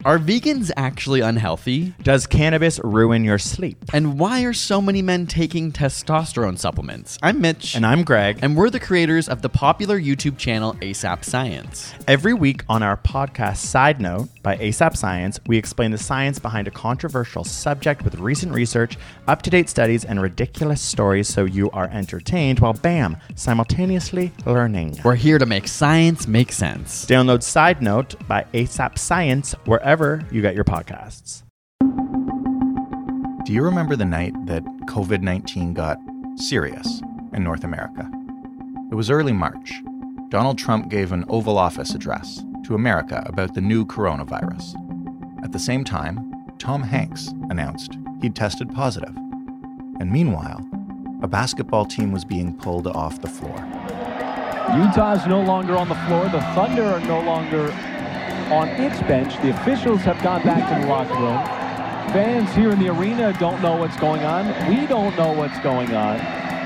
Are vegans actually unhealthy? Does cannabis ruin your sleep? And why are so many men taking testosterone supplements? I'm Mitch. And I'm Greg. And we're the creators of the popular YouTube channel ASAP Science. Every week on our podcast Side Note by ASAP Science, we explain the science behind a controversial subject with recent research, up-to-date studies, and ridiculous stories so you are entertained while, bam, simultaneously learning. We're here to make science make sense. Download Side Note by ASAP Science wherever you get your podcasts. Do you remember the night that COVID-19 got serious in North America? It was early March. Donald Trump gave an Oval Office address to America about the new coronavirus. At the same time, Tom Hanks announced he'd tested positive. And meanwhile, a basketball team was being pulled off the floor. Utah's no longer on the floor. The Thunder are no longer on its bench. The officials have gone back to the locker room. Fans here in the arena don't know what's going on. We don't know what's going on.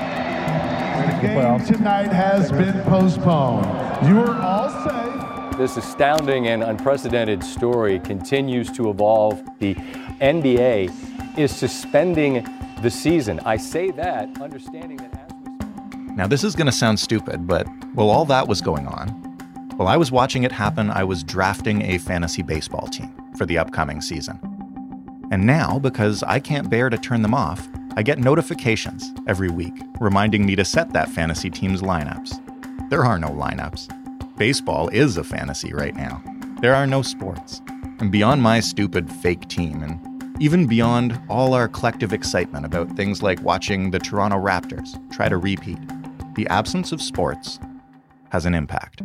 The game tonight has been postponed. You are all safe. This astounding and unprecedented story continues to evolve. The NBA is suspending the season. I say that understanding that as we... Now, this is going to sound stupid, but while all that was going on, while I was watching it happen, I was drafting a fantasy baseball team for the upcoming season. And now, because I can't bear to turn them off, I get notifications every week reminding me to set that fantasy team's lineups. There are no lineups. Baseball is a fantasy right now. There are no sports. And beyond my stupid fake team, and even beyond all our collective excitement about things like watching the Toronto Raptors try to repeat, the absence of sports has an impact.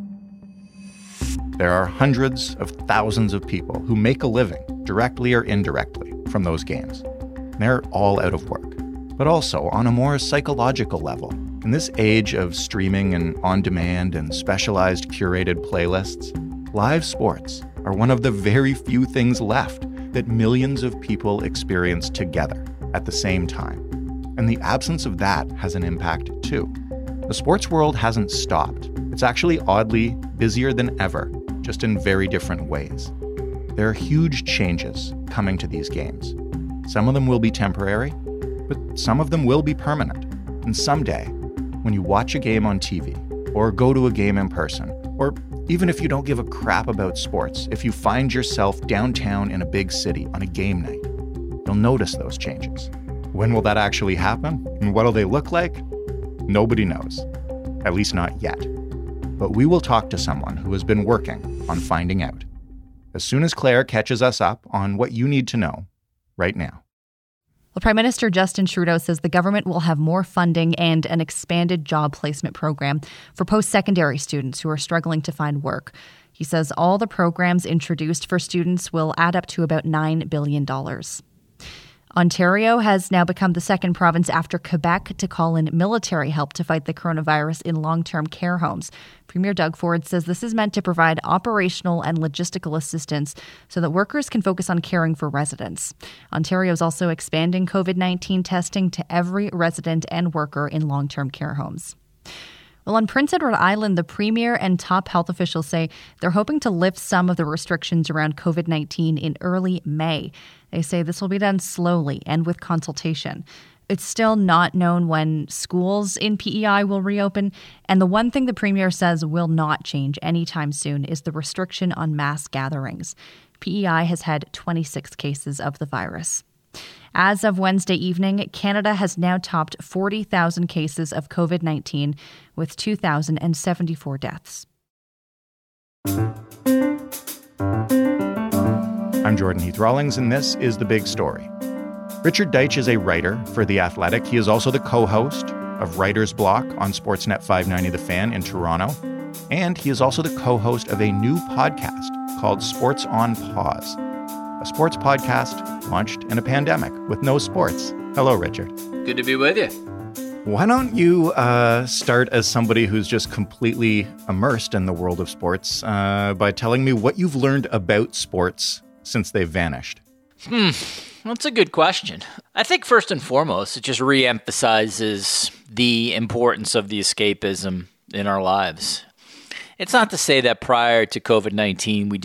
There are hundreds of thousands of people who make a living, directly or indirectly, from those games. They're all out of work. But also, on a more psychological level, in this age of streaming and on-demand and specialized curated playlists, live sports are one of the very few things left that millions of people experience together at the same time. And the absence of that has an impact too. The sports world hasn't stopped. It's actually oddly busier than ever, just in very different ways. There are huge changes coming to these games. Some of them will be temporary, but some of them will be permanent. And someday, when you watch a game on TV, or go to a game in person, or even if you don't give a crap about sports, if you find yourself downtown in a big city on a game night, you'll notice those changes. When will that actually happen? And what'll they look like? Nobody knows. At least not yet. But we will talk to someone who has been working on finding out as soon as Claire catches us up on what you need to know right now. Well, Prime Minister Justin Trudeau says the government will have more funding and an expanded job placement program for post-secondary students who are struggling to find work. He says all the programs introduced for students will add up to about $9 billion. Ontario has now become the second province after Quebec to call in military help to fight the coronavirus in long-term care homes. Premier Doug Ford says this is meant to provide operational and logistical assistance so that workers can focus on caring for residents. Ontario is also expanding COVID-19 testing to every resident and worker in long-term care homes. Well, on Prince Edward Island, the Premier and top health officials say they're hoping to lift some of the restrictions around COVID-19 in early May. They say this will be done slowly and with consultation. It's still not known when schools in PEI will reopen, and the one thing the Premier says will not change anytime soon is the restriction on mass gatherings. PEI has had 26 cases of the virus. As of Wednesday evening, Canada has now topped 40,000 cases of COVID-19 with 2,074 deaths. I'm Jordan Heath Rawlings, and this is The Big Story. Richard Deitch is a writer for The Athletic. He is also the co-host of Writer's Block on Sportsnet 590 The Fan in Toronto. And he is also the co-host of a new podcast called Sports on Pause, a sports podcast launched in a pandemic with no sports. Hello, Richard. Good to be with you. Why don't you start as somebody who's just completely immersed in the world of sports by telling me what you've learned about sports since they've vanished? That's a good question. I think first and foremost, it just reemphasizes the importance of the escapism in our lives. It's not to say that prior to COVID-19, we didn't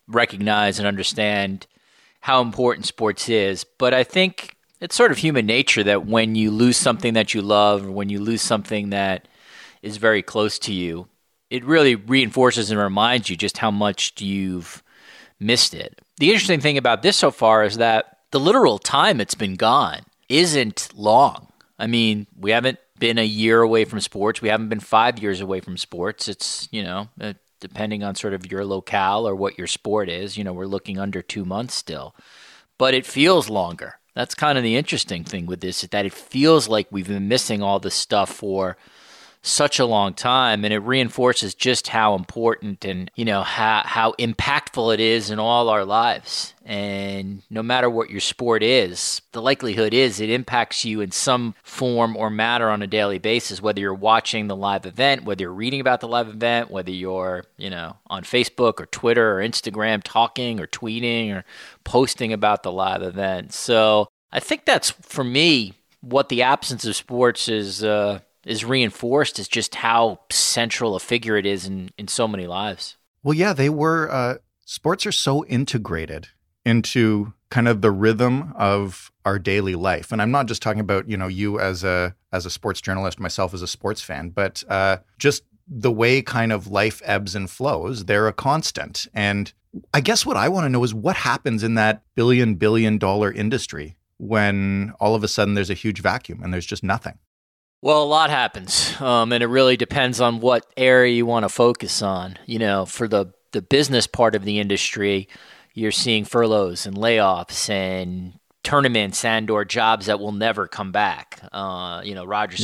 recognize and understand how important sports is. But I think it's sort of human nature that when you lose something that you love, or when you lose something that is very close to you, it really reinforces and reminds you just how much you've missed it. The interesting thing about this so far is that the literal time it's been gone isn't long. I mean, we haven't been a year away from sports. We haven't been 5 years away from sports. It's, depending on sort of your locale or what your sport is, we're looking under 2 months still. But it feels longer. That's kind of the interesting thing with this, is that it feels like we've been missing all this stuff for such a long time, and it reinforces just how important and how impactful it is in all our lives. And no matter what your sport is, the likelihood is it impacts you in some form or matter on a daily basis, whether you're watching the live event, whether you're reading about the live event, whether you're on Facebook or Twitter or Instagram talking or tweeting or posting about the live event. So I think that's, for me, what the absence of sports is reinforced, is just how central a figure it is in so many lives. Well, yeah, they were. Sports are so integrated into kind of the rhythm of our daily life. And I'm not just talking about, you as a sports journalist, myself as a sports fan, but just the way kind of life ebbs and flows. They're a constant. And I guess what I want to know is what happens in that billion dollar industry when all of a sudden there's a huge vacuum and there's just nothing. Well, a lot happens, and it really depends on what area you want to focus on. For the business part of the industry, you're seeing furloughs and layoffs and tournaments and/or jobs that will never come back. Rogers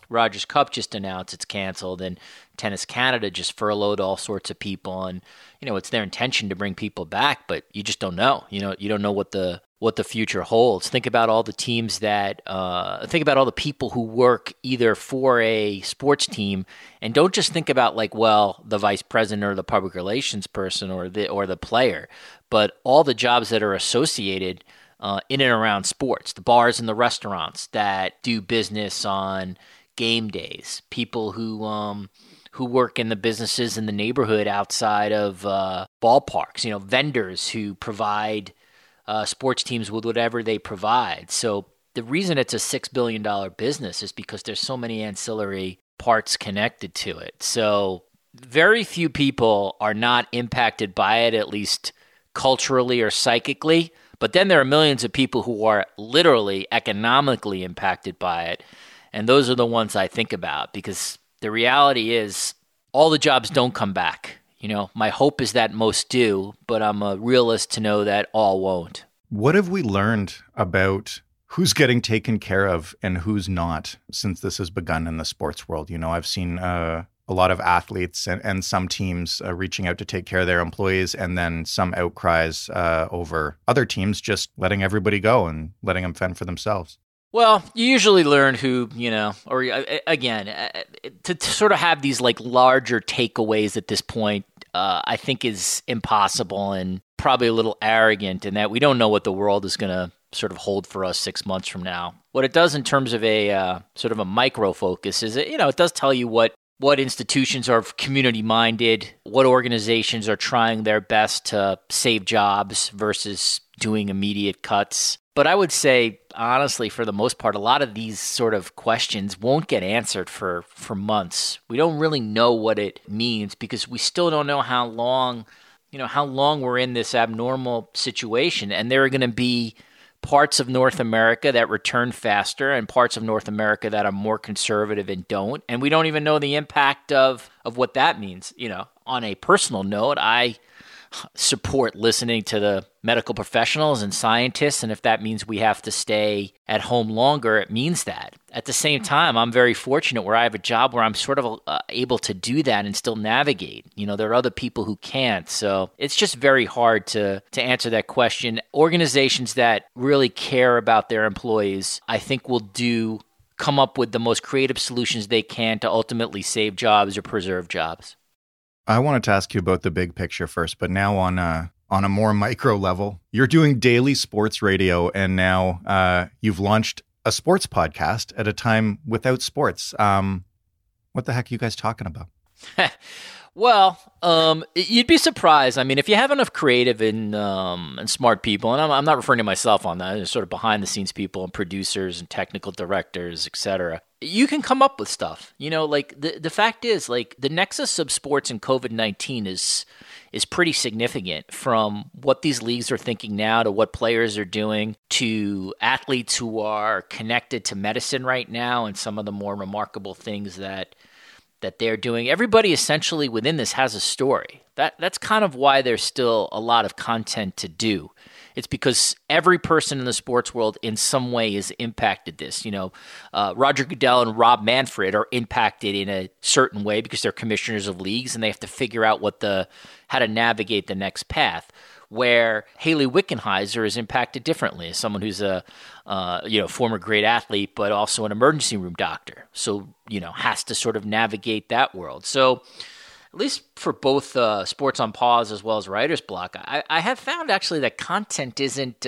Cup just announced it's canceled, and Tennis Canada just furloughed all sorts of people. And it's their intention to bring people back, but you just don't know. You don't know what the future holds. Think about all the teams think about all the people who work either for a sports team, and don't just think about the vice president or the public relations person or the player, but all the jobs that are associated in and around sports, the bars and the restaurants that do business on game days, people who work in the businesses in the neighborhood outside of ballparks, vendors who provide sports teams with whatever they provide. So the reason it's a $6 billion business is because there's so many ancillary parts connected to it. So very few people are not impacted by it, at least culturally or psychically. But then there are millions of people who are literally economically impacted by it. And those are the ones I think about, because the reality is all the jobs don't come back. My hope is that most do, but I'm a realist to know that all won't. What have we learned about who's getting taken care of and who's not since this has begun in the sports world? I've seen a lot of athletes and some teams reaching out to take care of their employees, and then some outcries over other teams just letting everybody go and letting them fend for themselves. Well, you usually learn who, or again, to sort of have these larger takeaways at this point, I think is impossible and probably a little arrogant, in that we don't know what the world is going to sort of hold for us 6 months from now. What it does in terms of a sort of a micro focus is, it does tell you what institutions are community-minded, what organizations are trying their best to save jobs versus doing immediate cuts. But I would say, honestly, for the most part, a lot of these sort of questions won't get answered for months. We don't really know what it means, because we still don't know how long we're in this abnormal situation. And there are going to be parts of North America that return faster and parts of North America that are more conservative and don't. And we don't even know the impact of what that means. On a personal note, I support listening to the medical professionals and scientists, and if that means we have to stay at home longer, it means that. At the same time, I'm very fortunate where I have a job where I'm sort of able to do that and still navigate. There are other people who can't, so it's just very hard to answer that question. Organizations that really care about their employees, I think, will come up with the most creative solutions they can to ultimately save jobs or preserve jobs. I wanted to ask you about the big picture first, but now on a more micro level, you're doing daily sports radio, and now you've launched a sports podcast at a time without sports. What the heck are you guys talking about? Well, you'd be surprised. I mean, if you have enough creative and smart people, and I'm not referring to myself on that, it's sort of behind the scenes people and producers and technical directors, etc. You can come up with stuff. Like the fact is, like the nexus of sports and COVID-19 is pretty significant, from what these leagues are thinking now to what players are doing to athletes who are connected to medicine right now and some of the more remarkable things that they're doing. Everybody essentially within this has a story. That's kind of why there's still a lot of content to do. It's because every person in the sports world in some way is impacted this. Roger Goodell and Rob Manfred are impacted in a certain way because they're commissioners of leagues and they have to figure out how to navigate the next path. Where Haley Wickenheiser is impacted differently as someone who's a former great athlete, but also an emergency room doctor. So, has to sort of navigate that world. So at least for both Sports on Pause as well as Writer's Block, I have found actually that content isn't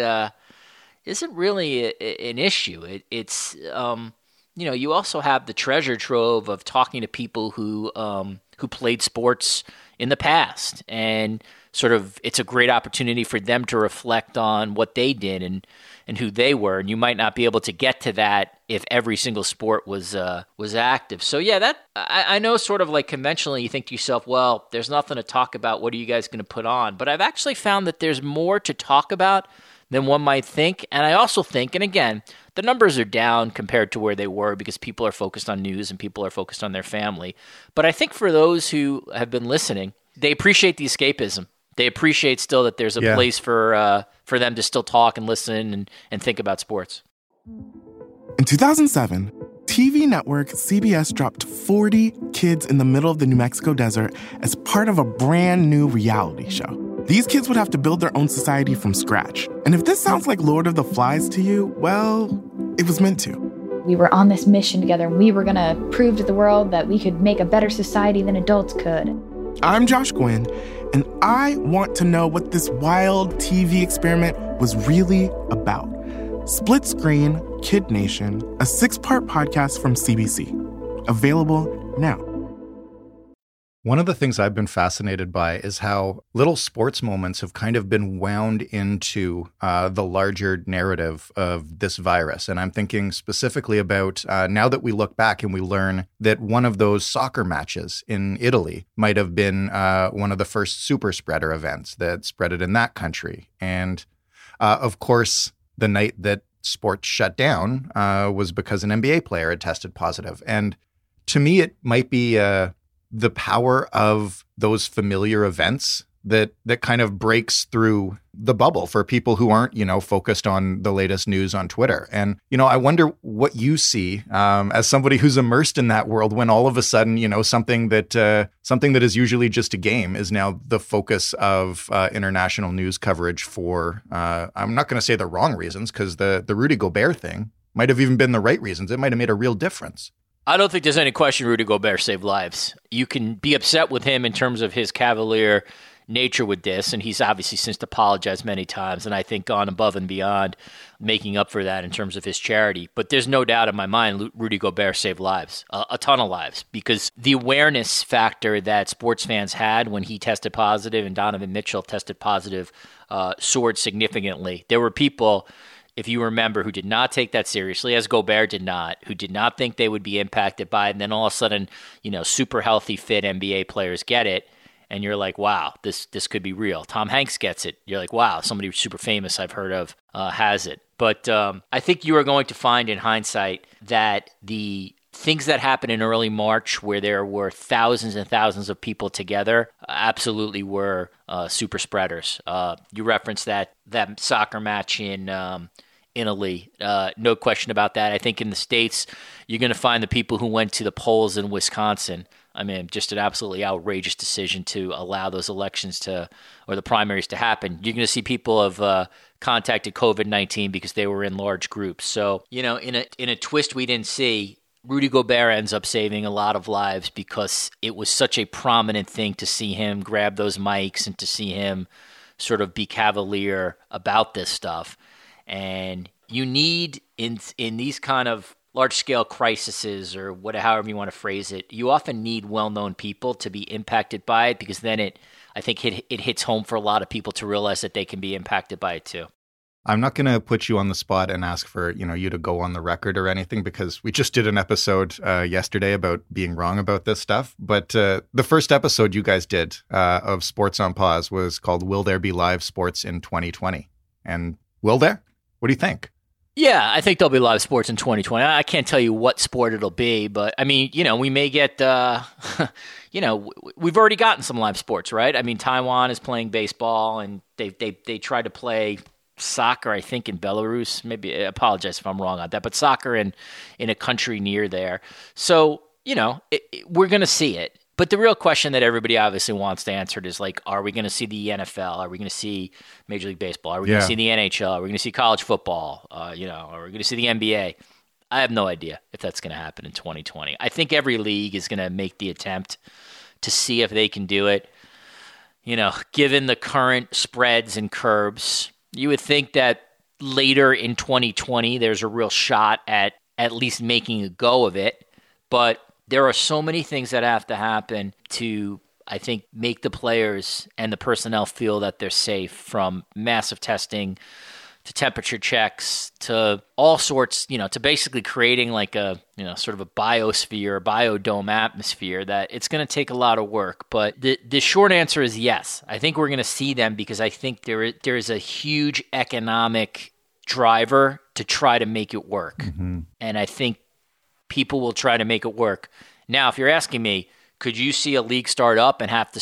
really an issue. It's you also have the treasure trove of talking to people who played sports in the past, and sort of it's a great opportunity for them to reflect on what they did and who they were. And you might not be able to get to that if every single sport was active. So yeah, that I know sort of like conventionally you think to yourself, well, there's nothing to talk about. What are you guys going to put on? But I've actually found that there's more to talk about than one might think. And I also think, and again, the numbers are down compared to where they were because people are focused on news and people are focused on their family. But I think for those who have been listening, they appreciate the escapism. They appreciate still that there's a place for them to still talk and listen and think about sports. In 2007, TV network CBS dropped 40 kids in the middle of the New Mexico desert as part of a brand new reality show. These kids would have to build their own society from scratch. And if this sounds like Lord of the Flies to you, well, it was meant to. We were on this mission together, and we were going to prove to the world that we could make a better society than adults could. I'm Josh Gwynn, and I want to know what this wild TV experiment was really about. Split Screen, Kid Nation, a 6-part podcast from CBC. Available now. One of the things I've been fascinated by is how little sports moments have kind of been wound into the larger narrative of this virus. And I'm thinking specifically about now that we look back and we learn that one of those soccer matches in Italy might have been one of the first super spreader events that spread it in that country. And of course, the night that sports shut down was because an NBA player had tested positive. And to me, it might be the power of those familiar events that kind of breaks through the bubble for people who aren't, focused on the latest news on Twitter. And, I wonder what you see as somebody who's immersed in that world when all of a sudden, something that is usually just a game is now the focus of international news coverage for, I'm not going to say the wrong reasons, because the Rudy Gobert thing might have even been the right reasons. It might have made a real difference. I don't think there's any question Rudy Gobert saved lives. You can be upset with him in terms of his cavalier nature with this, and he's obviously since apologized many times, and I think gone above and beyond making up for that in terms of his charity. But there's no doubt in my mind Rudy Gobert saved lives, a ton of lives, because the awareness factor that sports fans had when he tested positive and Donovan Mitchell tested positive soared significantly. There were people, if you remember, who did not take that seriously, as Gobert did not, who did not think they would be impacted by it. And then all of a sudden, super healthy, fit NBA players get it. And you're like, wow, this could be real. Tom Hanks gets it. You're like, wow, somebody super famous I've heard of has it. But I think you are going to find in hindsight that the things that happened in early March, where there were thousands and thousands of people together, absolutely were super spreaders. You referenced that soccer match in Italy. No question about that. I think in the States, you're going to find the people who went to the polls in Wisconsin. I mean, just an absolutely outrageous decision to allow those elections or the primaries to happen. You're going to see people have contacted COVID-19 because they were in large groups. So, in a twist we didn't see, Rudy Gobert ends up saving a lot of lives because it was such a prominent thing to see him grab those mics and to see him sort of be cavalier about this stuff. And you need in these kind of large-scale crises or however you want to phrase it, you often need well-known people to be impacted by it, because then I think it hits home for a lot of people to realize that they can be impacted by it too. I'm not going to put you on the spot and ask for, you to go on the record or anything, because we just did an episode yesterday about being wrong about this stuff. But the first episode you guys did of Sports on Pause was called "Will There Be Live Sports in 2020?" And will there? What do you think? Yeah, I think there'll be live sports in 2020. I can't tell you what sport it'll be, but I mean, we may get, we've already gotten some live sports, right? I mean, Taiwan is playing baseball, and they tried to play soccer, I think, in Belarus. Maybe, I apologize if I'm wrong on that, but soccer in a country near there. So, we're going to see it. But the real question that everybody obviously wants to answer is like, are we going to see the NFL? Are we going to see Major League Baseball? Are we going to see the NHL? Are we going to see college football? Are we going to see the NBA? I have no idea if that's going to happen in 2020. I think every league is going to make the attempt to see if they can do it. Given the current spreads and curbs, you would think that later in 2020, there's a real shot at least making a go of it. But there are so many things that have to happen to, I think, make the players and the personnel feel that they're safe, from massive testing to temperature checks to all sorts, to basically creating like a, sort of a biosphere, biodome atmosphere, that it's going to take a lot of work. But the short answer is yes. I think we're going to see them, because I think there is a huge economic driver to try to make it work. Mm-hmm. And I think people will try to make it work. Now, if you're asking me, could you see a league start up and have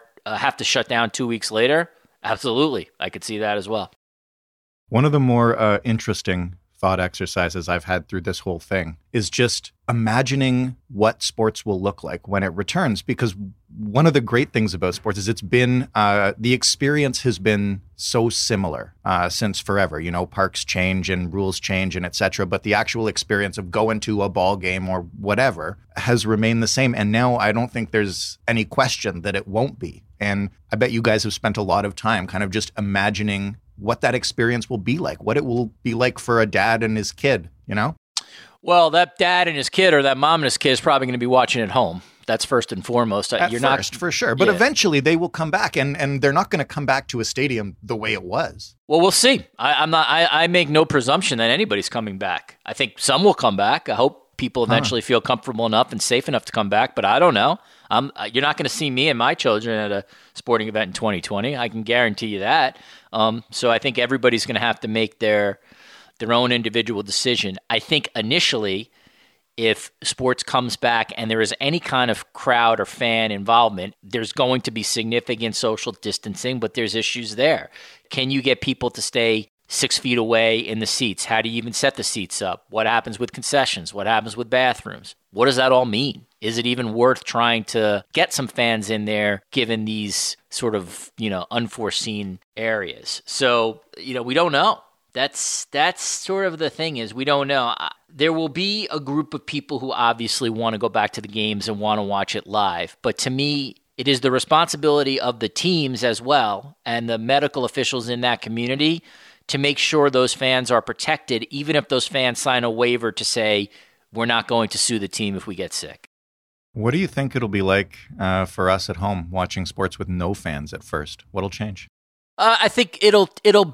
to shut down 2 weeks later? Absolutely. I could see that as well. One of the more interesting thought exercises I've had through this whole thing is just imagining what sports will look like when it returns. Because one of the great things about sports is it's been, the experience has been so similar since forever. Parks change and rules change and et cetera, but the actual experience of going to a ball game or whatever has remained the same. And now I don't think there's any question that it won't be. And I bet you guys have spent a lot of time kind of just imagining what that experience will be like, what it will be like for a dad and his kid, Well, that dad and his kid, or that mom and his kid, is probably going to be watching at home. That's first and foremost. You're not for sure, but eventually they will come back, and they're not going to come back to a stadium the way it was. Well, we'll see. I make no presumption that anybody's coming back. I think some will come back. I hope people eventually feel comfortable enough and safe enough to come back, but I don't know. You're not going to see me and my children at a sporting event in 2020. I can guarantee you that. So I think everybody's going to have to make their own individual decision. I think initially, if sports comes back and there is any kind of crowd or fan involvement, there's going to be significant social distancing, but there's issues there. Can you get people to stay 6 feet away in the seats? How do you even set the seats up? What happens with concessions? What happens with bathrooms? What does that all mean? Is it even worth trying to get some fans in there given these sort of, unforeseen areas? So, we don't know. That's sort of the thing, is we don't know. There will be a group of people who obviously want to go back to the games and want to watch it live. But to me, it is the responsibility of the teams as well and the medical officials in that community to make sure those fans are protected, even if those fans sign a waiver to say, we're not going to sue the team if we get sick. What do you think it'll be like for us at home watching sports with no fans at first? What'll change? I think it'll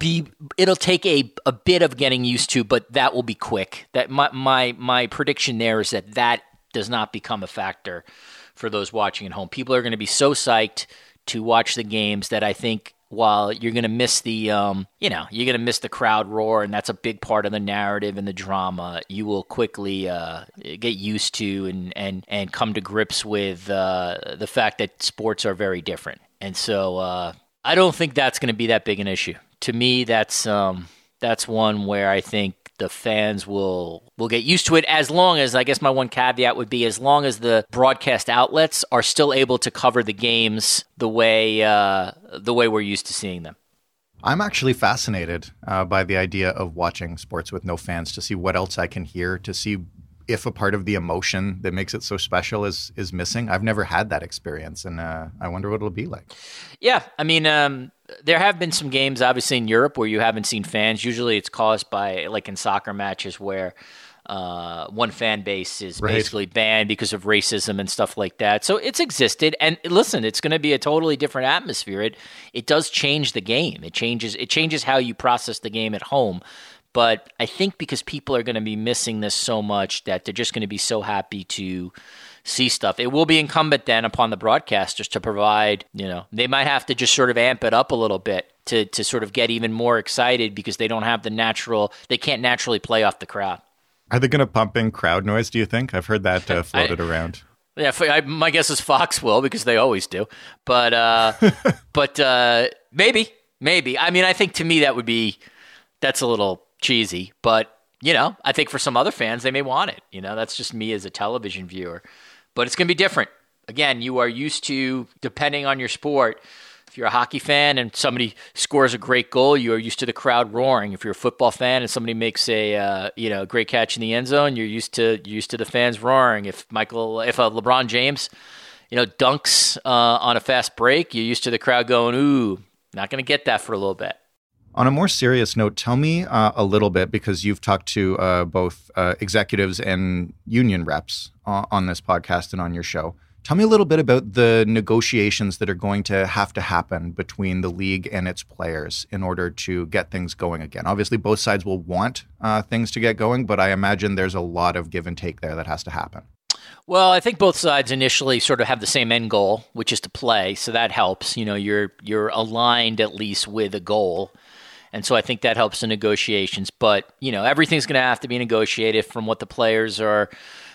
take a bit of getting used to, but that will be quick. That my prediction there is that does not become a factor for those watching at home. People are going to be so psyched to watch the games that I think, while you're going to miss the you're going to miss the crowd roar, and that's a big part of the narrative and the drama, you will quickly get used to and come to grips with the fact that sports are very different. And so I don't think that's going to be that big an issue. To me, that's one where I think the fans will get used to it, as long as, I guess my one caveat would be, as long as the broadcast outlets are still able to cover the games the way we're used to seeing them. I'm actually fascinated by the idea of watching sports with no fans, to see what else I can hear, to see if a part of the emotion that makes it so special is missing. I've never had that experience, and I wonder what it'll be like. Yeah, I mean, there have been some games, obviously, in Europe where you haven't seen fans. Usually it's caused by, like in soccer matches, where one fan base is Right. basically banned because of racism and stuff like that. So it's existed, and listen, it's going to be a totally different atmosphere. It does change the game. It changes how you process the game at home. But I think because people are going to be missing this so much that they're just going to be so happy to see stuff. It will be incumbent then upon the broadcasters to provide, they might have to just sort of amp it up a little bit to sort of get even more excited because they don't have they can't naturally play off the crowd. Are they going to pump in crowd noise, do you think? I've heard that floated around. Yeah, my guess is Fox will because they always do. But maybe. I mean, I think to me that's a little cheesy. But, I think for some other fans, they may want it. That's just me as a television viewer. But it's going to be different. Again, you are used to, depending on your sport, if you're a hockey fan and somebody scores a great goal, you are used to the crowd roaring. If you're a football fan and somebody makes a great catch in the end zone, you're used to the fans roaring. If LeBron James, dunks on a fast break, you're used to the crowd going, "Ooh." Not going to get that for a little bit. On a more serious note, tell me a little bit, because you've talked to both executives and union reps on this podcast and on your show. Tell me a little bit about the negotiations that are going to have to happen between the league and its players in order to get things going again. Obviously, both sides will want things to get going, but I imagine there's a lot of give and take there that has to happen. Well, I think both sides initially sort of have the same end goal, which is to play. So that helps. You're aligned at least with a goal. And so I think that helps the negotiations. But, everything's going to have to be negotiated from what the players are,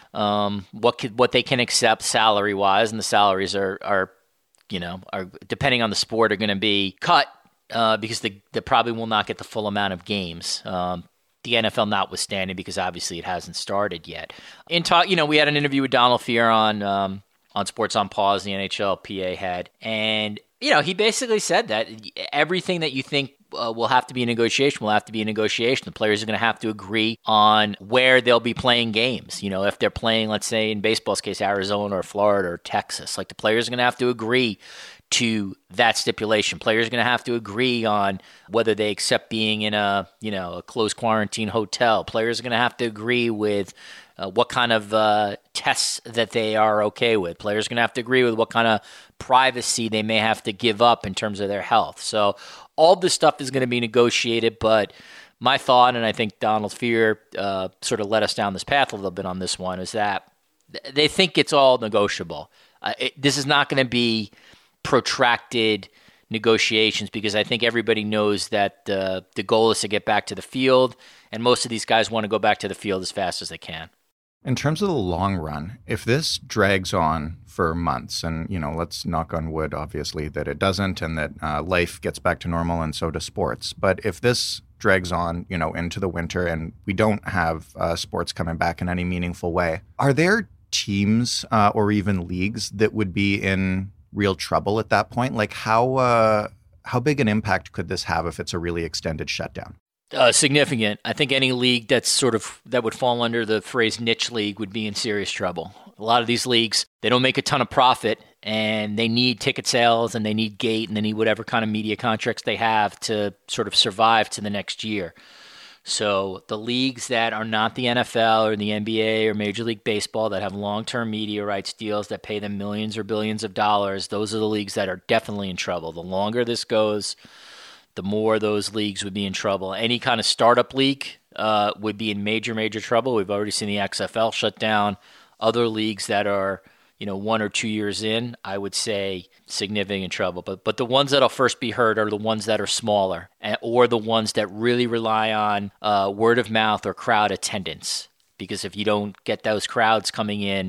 what they can accept salary-wise. And the salaries are depending on the sport, are going to be cut because they probably will not get the full amount of games. The NFL notwithstanding, because obviously it hasn't started yet. We had an interview with Donald Fear on Sports on Pause, the NHLPA head, and he basically said that everything that you think will have to be a negotiation will have to be a negotiation. The players are going to have to agree on where they'll be playing games. If they're playing, let's say in baseball's case, Arizona or Florida or Texas, like the players are going to have to agree to that stipulation. Players are going to have to agree on whether they accept being in a closed quarantine hotel. Players are going to have to agree with what kind of tests that they are okay with. Players are going to have to agree with what kind of privacy they may have to give up in terms of their health. So all this stuff is going to be negotiated, but my thought, and I think Donald Fear sort of led us down this path a little bit on this one, is that they think it's all negotiable. This is not going to be protracted negotiations because I think everybody knows that the goal is to get back to the field, and most of these guys want to go back to the field as fast as they can. In terms of the long run, if this drags on for months, and let's knock on wood, obviously, that it doesn't, and that life gets back to normal, and so does sports. But if this drags on, into the winter, and we don't have sports coming back in any meaningful way, are there teams or even leagues that would be in real trouble at that point? Like how big an impact could this have if it's a really extended shutdown? Significant. I think any league that would fall under the phrase niche league would be in serious trouble. A lot of these leagues, they don't make a ton of profit, and they need ticket sales, and they need gate, and they need whatever kind of media contracts they have to sort of survive to the next year. So the leagues that are not the NFL or the NBA or Major League Baseball that have long-term media rights deals that pay them millions or billions of dollars, those are the leagues that are definitely in trouble. The longer this goes, the more those leagues would be in trouble. Any kind of startup league would be in major, major trouble. We've already seen the XFL shut down. Other leagues that are 1 or 2 years in, I would say significant trouble. But the ones that'll first be hurt are the ones that are smaller, or the ones that really rely on word of mouth or crowd attendance. Because if you don't get those crowds coming in,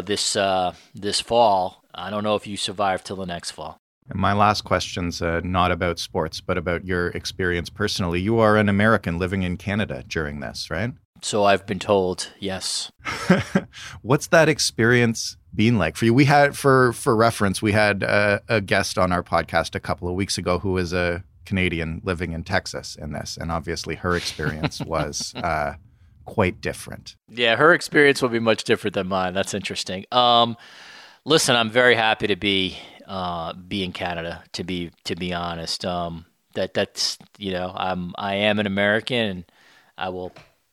this fall, I don't know if you survive till the next fall. And my last question's not about sports, but about your experience personally. You are an American living in Canada during this, right? So I've been told, yes. What's that experience been like for you? We had, for reference, we had a guest on our podcast a couple of weeks ago who is a Canadian living in Texas in this, and obviously her experience was quite different. Yeah, her experience will be much different than mine. That's interesting. Listen, I'm very happy to be in Canada. To be honest, that's I am an American, and I will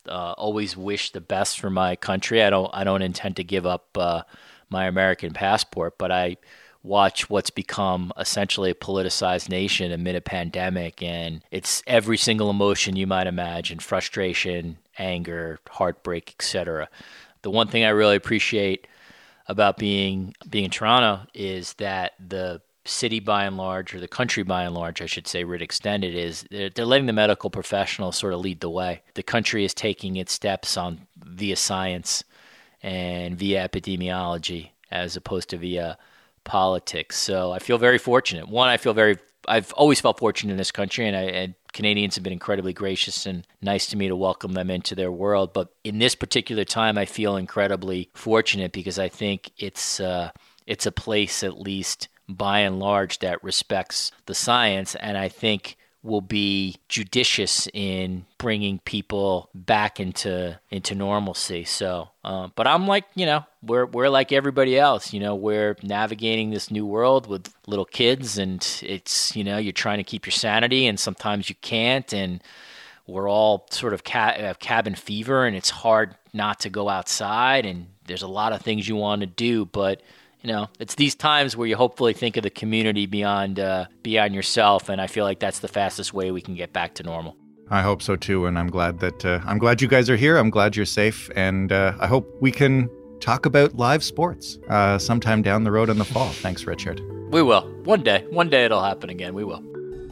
always wish the best for my country. I don't intend to give up my American passport, but I watch what's become essentially a politicized nation amid a pandemic, and it's every single emotion you might imagine: frustration, anger, heartbreak, etc. The one thing I really appreciate about being in Toronto is that the city by and large, or the country by and large, I should say, writ extended, is they're letting the medical professionals sort of lead the way. The country is taking its steps on via science and via epidemiology as opposed to via politics. So I feel very fortunate. One, I've always felt fortunate in this country, and Canadians have been incredibly gracious and nice to me to welcome them into their world. But in this particular time, I feel incredibly fortunate because I think it's a place, at least by and large, that respects the science, and I think will be judicious in bringing people back into normalcy. So, but I'm like, we're like everybody else. We're navigating this new world with little kids, and it's, you're trying to keep your sanity, and sometimes you can't, and we're all sort of have cabin fever, and it's hard not to go outside, and there's a lot of things you want to do, but it's these times where you hopefully think of the community beyond yourself, and I feel like that's the fastest way we can get back to normal. I hope so too, and I'm glad you guys are here. I'm glad you're safe, and I hope we can talk about live sports sometime down the road in the fall. Thanks, Richard. We will. One day it'll happen again. We will.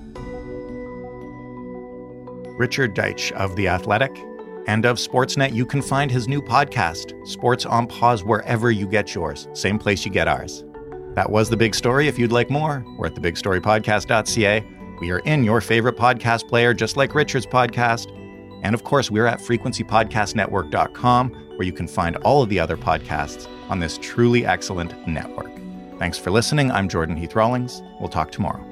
Richard Deitsch of The Athletic and of Sportsnet. You can find his new podcast, Sports on Pause, wherever you get yours. Same place you get ours. That was The Big Story. If you'd like more, we're at thebigstorypodcast.ca. We are in your favorite podcast player, just like Richard's podcast. And of course, we're at frequencypodcastnetwork.com, where you can find all of the other podcasts on this truly excellent network. Thanks for listening. I'm Jordan Heath Rawlings. We'll talk tomorrow.